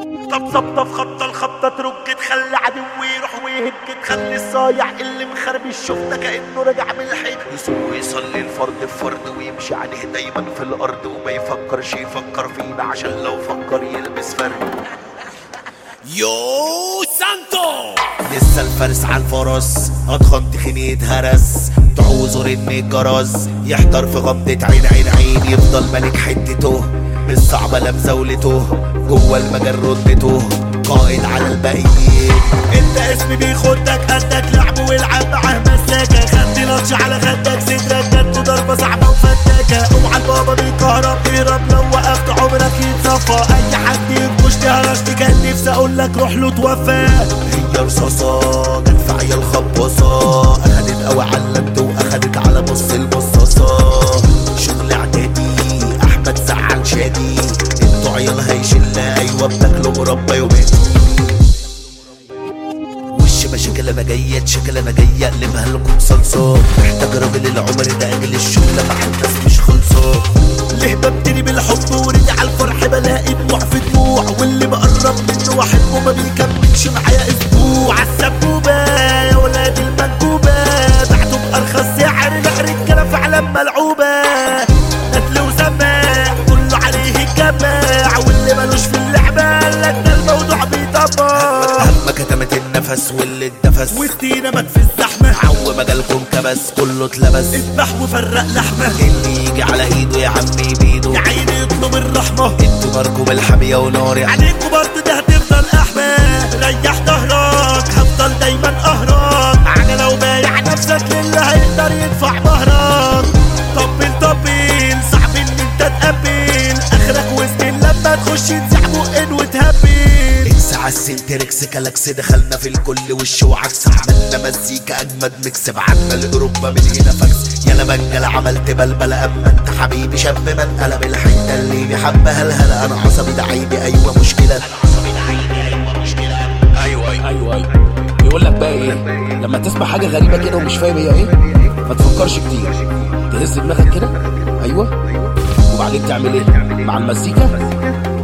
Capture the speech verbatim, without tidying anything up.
طب ظبطة في خبطة الخبطة ترج تخلي عدو يروح ويهج تخلي الصايع اللي مخربش الشفطة كأنه راجع من الحيط يسوق ويصلي الفرد بفرد ويمشي عليه دايما في الأرض وما يفكرش يفكر فينا عشان لو فكر يلبس فرد. يو سانتو لسه الفارس على الفرس اضخم تخيني يتهرس تعوزه رن الجرس يحضر في غمضة عين عين عين يفضل ملك حتته مش صعبة لا مزاولته جوه المجال ردته قائد على الباقيين. انت اسمي بيخدك قدك لعب والعب معاه مساكة خدي لطش على خدك صدرك جت ضربة صعبة وفتاكة اوعى البابا بيكهرب اهرب لو وقفت عمرك يتصفى اي حد ينكش تهرشت كان نفسي اقول لك روح له توفى. هي رصاصة جت في عيال خباصة اخدت قوي علمت واخدت على بص المصاصة شغل اعدادي احمد زعل شادي انتوا عيال هيشلة ايوه بتاكلوا مربى يومين وش مشاكل انا جاية شكل انا جاية اقلبها لكم صلصة محتاج راجل العمر ده اجل الشغل مع الناس مش خلصة. ليه ببتدي بالحب ورجع على الفرح بلاقي دموع في دموع واللي بقرب منه واحبه ما بيكملش معايا اسبوع عالسبوبة يا ولاد المنكوبة بعته بأرخص سعر لا رجالة فعلا ملعوبة قتل وسماع كله عليه الجماع واللي مالوش في اللعبة قالك ده الموضوع بيطبع هم كتمت النفس واللي اتنفس وسطينا مات في الزحمة عو مجالكم كبس كله اتلبس اذبح وفرق لحمة اللي يجي على ايده يا عمي بيده يا عيني يطلب الرحمة انتوا ناركم الحامية وناري عليكوا برضه ده هتفضل احمى ريح ظهرك هفضل دايما قهرك عجلة وبايع نفسك للي هيقدر يدفع مهرك طبل طبل صعب ان انت تقبل اخرك وسط لما تخش تزع بقين وتهبل اكس عالسنتركس كلاكس دخلنا في الكل وش وعكس عملنا مزيكا اجمد ميكس بعتنا لاوروبا من هنا فاكس يالا منجل عملت بلبل اما انت حبيبي شاب من قلب الحته اللي بيحبها الهلا انا عصبي ده عيبي ايوه مشكله انا عصبي ده عيبي ايوه مشكله ايوه ايوه ايوه ايوه بيقول لك بقى ايه لما تسمع حاجه غريبه كده ومش فاهم هي ايه ما تفكرش كتير تهز دماغك كده ايوه وبعدين تعمل ايه مع المزيكا